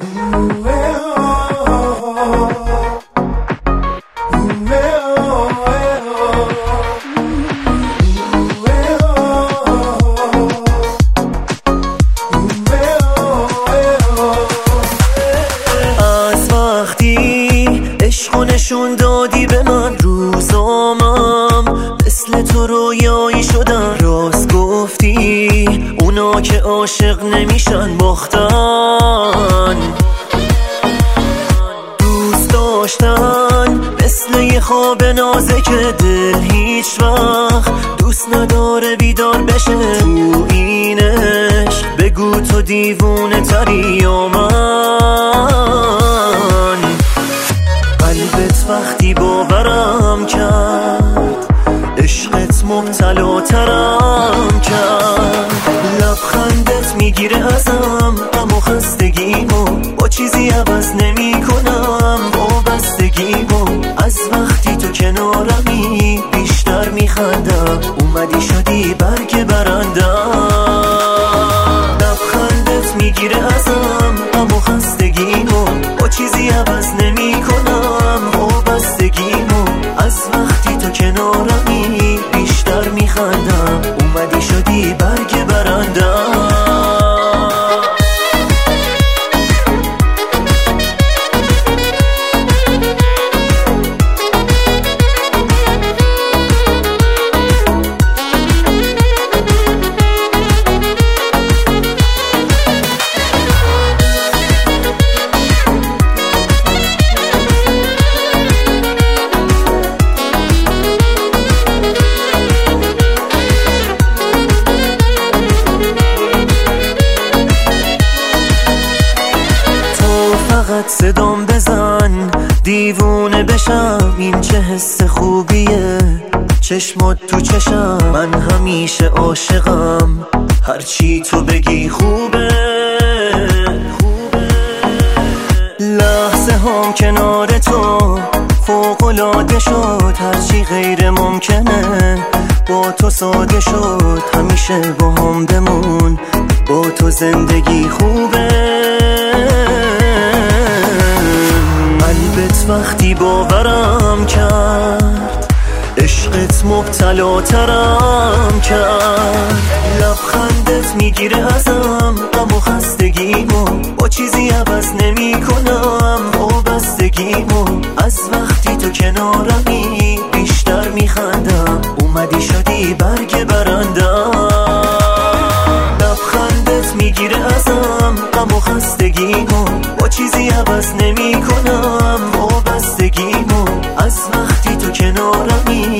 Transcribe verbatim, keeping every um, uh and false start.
نشون دادی به من روزامم مثل تو رویایی شدن، راست گفتی اونا که عاشق نمیشن باختن، دوست داشتن مثل یه خواب نازک دل هیچ وقت دوست نداره بیدار بشه تو اینش، بگو تو دیوونه تری یا من. قلبت وقتی باورم کرد عشقت مبتلا ترم کرد، لبخندت میگیره ازم غم و خستگیمو با چیزی عوض نمی کنم، وابستگیمو از وقتی تو کنارمی بیشتر میخندم، اومدی شدی برگ برندم، لبخندت میگیره ازم غم و خستگیمو با چیزی عوض نمی کنم، وابستگیمو از وقتی تو کنارمی بیشتر میخندم، اومدی شدی برگ برندم. فقط صدام بزن دیوونه بشم، این چه حس خوبیه چشمات تو چشم، من همیشه عاشقم هرچی تو بگی خوبه، لحظه هم کنار تو فوق‌العاده شد، هرچی غیر ممکنه با تو ساده شد، همیشه با هم بمون با تو زندگی خوبه. قلبت وقتی باورم کرد عشقت مبتلا ترم کرد، لبخندت میگیره ازم غم و خستگیمو با چیزی عوض نمی کنم، وابستگیمو از وقتی تو کنارمی بیشتر میخندم، اومدی شدی برگ برندم، لبخندت میگیره ازم غم و خستگیمو با چیزی عوض نمی کنم، وابستگیمو از وقتی تو کنارمی